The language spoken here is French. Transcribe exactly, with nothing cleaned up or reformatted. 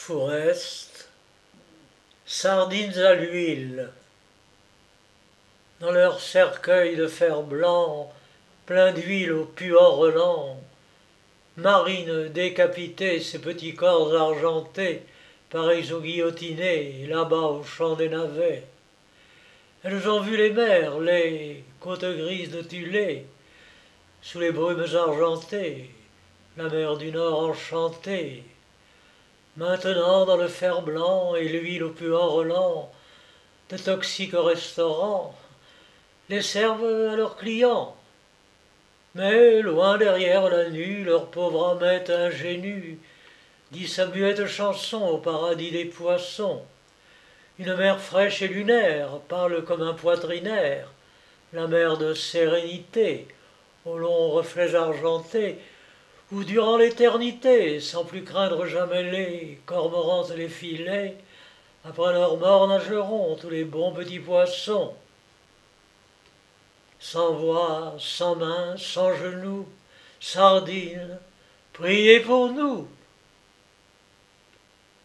Fourest, sardines à l'huile, dans leur cercueil de fer blanc, plein d'huile au puant relent, marines décapitées, ces petits corps argentés, pareils aux guillotinés, là-bas au champ des navets. Elles ont vu les mers, les côtes grises de Tulé, sous les brumes argentées, la mer du Nord enchantée. Maintenant, dans le fer blanc et l'huile au puant relent, de toxiques restaurants les servent à leurs clients. Mais loin derrière la nue, leur pauvre amette ingénue dit sa muette chanson au paradis des poissons. Une mer fraîche et lunaire parle comme un poitrinaire, la mer de sérénité, aux longs reflets argentés, où durant l'éternité, sans plus craindre jamais les cormorans et les filets, après leur mort nageront tous les bons petits poissons. Sans voix, sans main, sans genoux, sardines, priez pour nous.